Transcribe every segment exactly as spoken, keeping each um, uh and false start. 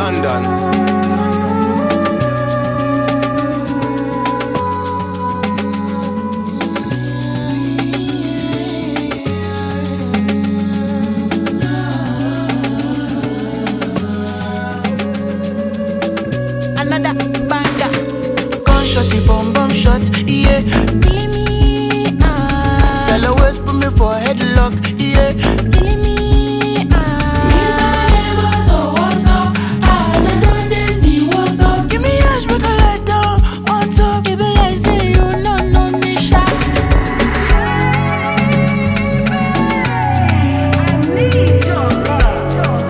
London. Another banger. Gunshot, bomb bomb shot, yeah. Killing me, ah. Girl always put me for a headlock, yeah. Killing me, ah. What's up? Ah, I don't dey see what's up. Give me ash, make a light down on top. Baby, I say you no no me shot. I need your love.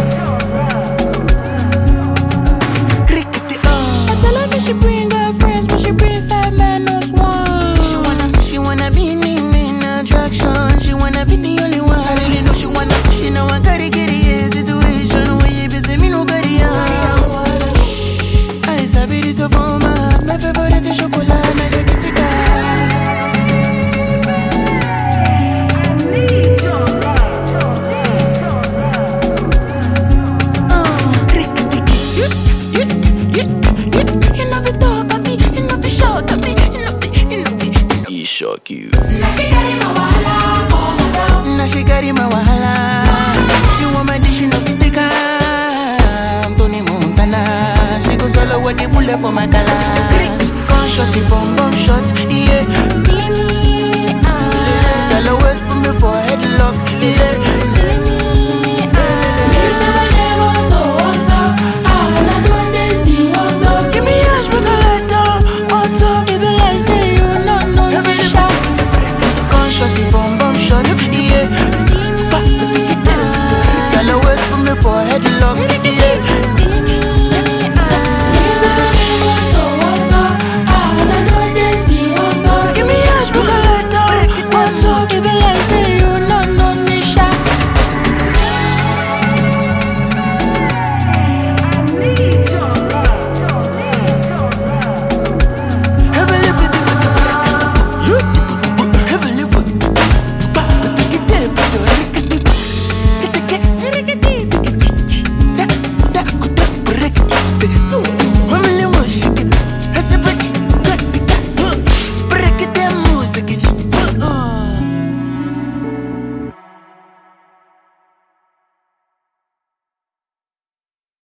Cricket, oh. I tell her she bring her friends, but she bring five minus one. She wanna, she wanna be me main attraction. She wanna be the only one. I really know she wanna, she know I gotta get it. Yeah, situation where you busy, me nobody else. I sabi this of all my, my favorite is chocolate, I get it got. I need your love. Oh, cricket, you, you, you, you, you know the talk of me, you know the shout of me, you know the, you know the, you know. He shock you. Now she got in my wahala, oh my God. Now she got in my wahala. She want my dish, you know the take her. Tony Montana, she go solo with the bullet for my color. Gunshot, bomb bomb shot.